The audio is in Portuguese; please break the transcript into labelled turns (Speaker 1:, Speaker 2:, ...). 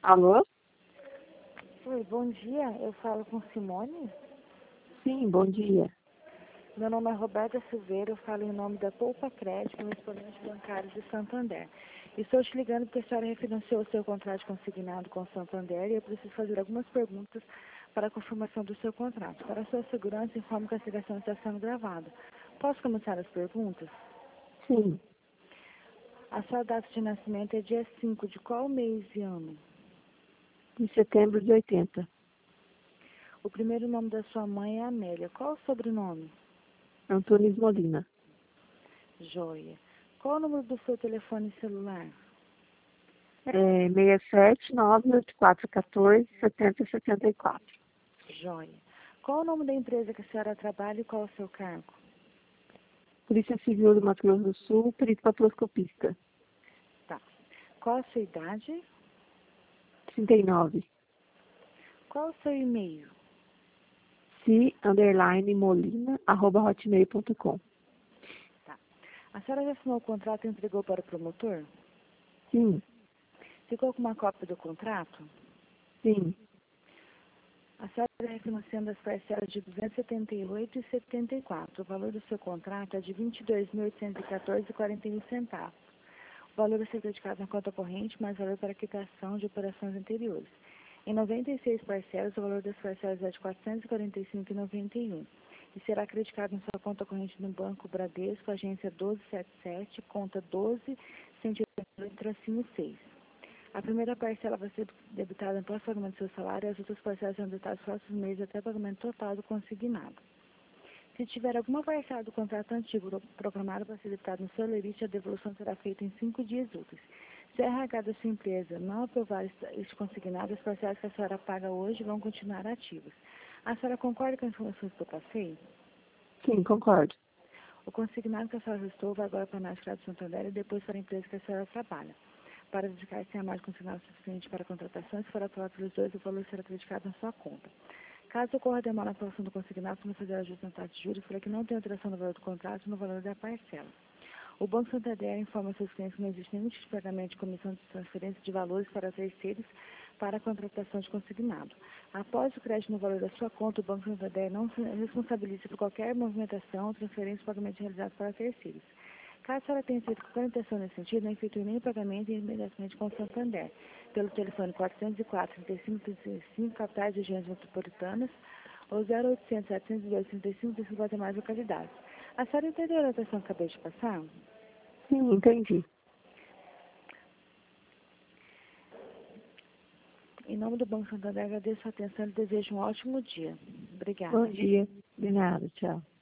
Speaker 1: Alô?
Speaker 2: Oi, bom dia. Eu falo com Simone.
Speaker 1: Sim, bom dia.
Speaker 2: Meu nome é Roberta Silveira, eu falo em nome da Poupa Crédito, correspondente bancário de Santander. Estou te ligando porque a senhora refinanciou o seu contrato consignado com Santander e eu preciso fazer algumas perguntas para a confirmação do seu contrato. Para a sua segurança, informo que a ligação está sendo gravada. Posso começar as perguntas?
Speaker 1: Sim,
Speaker 2: A sua data de nascimento é dia 5 de qual mês e ano?
Speaker 1: em setembro de 80.
Speaker 2: O primeiro nome da sua mãe é Amélia. Qual o sobrenome?
Speaker 1: Antunes Molina.
Speaker 2: Joia. Qual o número do seu telefone celular?
Speaker 1: 67984147074.
Speaker 2: Joia. Qual o nome da empresa que a senhora trabalha e qual o seu cargo?
Speaker 1: Polícia Civil do Mato Grosso do Sul, perito papiloscopista.
Speaker 2: Tá. Qual a sua idade?
Speaker 1: 39.
Speaker 2: Qual o seu e-mail?
Speaker 1: c_molina@hotmail.com.
Speaker 2: Tá. A senhora já assinou o contrato e entregou para o promotor?
Speaker 1: Sim,
Speaker 2: Ficou com uma cópia do contrato?
Speaker 1: sim.
Speaker 2: A senhora está refinanciando as parcelas de R$ 278,74. O valor do seu contrato é de R$ 22.814,41. O valor a ser dedicado na conta corrente, mais valor para quitação de operações anteriores. Em 96 parcelas, o valor das parcelas é de R$ 445,91 e será acreditado em sua conta corrente no Banco Bradesco, agência 1277, conta 12-188-6. A primeira parcela vai ser debitada após o pagamento do seu salário e as outras parcelas serão debitadas nos próximos meses até o pagamento total do consignado. Se tiver alguma parcela do contrato antigo programada para ser debitada no seu lerite, a devolução será feita em 5 dias úteis. Se a RH da sua empresa não aprovar este consignado, as parcelas que a senhora paga hoje vão continuar ativas. A senhora concorda com as informações que eu passei?
Speaker 1: Sim, concordo.
Speaker 2: O consignado que a senhora gestou vai agora para a National de Santander e depois para a empresa que a senhora trabalha. Para verificar se há mais consignado suficiente para a contratação, se for aprovado pelos dois, o valor será acreditado na sua conta. Caso ocorra demora na aprovação do consignado, como fazer ajuste na taxa de juros, para que não tenha alteração no valor do contrato e no valor da parcela. O Banco Santander informa seus clientes que não existe nenhum tipo de pagamento de comissão de transferência de valores para terceiros para a contratação de consignado. Após o crédito no valor da sua conta, o Banco Santander não se responsabiliza por qualquer movimentação, transferência ou pagamento realizado para terceiros. Caso a senhora tenha feito qualquer intenção nesse sentido, não efetue nenhum pagamento imediatamente com o Santander, pelo telefone 404-3535, capitais e regiões metropolitanas, ou 0800-702-3535 demais localidades. A senhora entendeu a orientação que acabei de passar?
Speaker 1: Sim, entendi.
Speaker 2: Em nome do Banco Santander, agradeço a atenção e desejo um ótimo dia. Obrigada.
Speaker 1: Bom dia. De nada, tchau.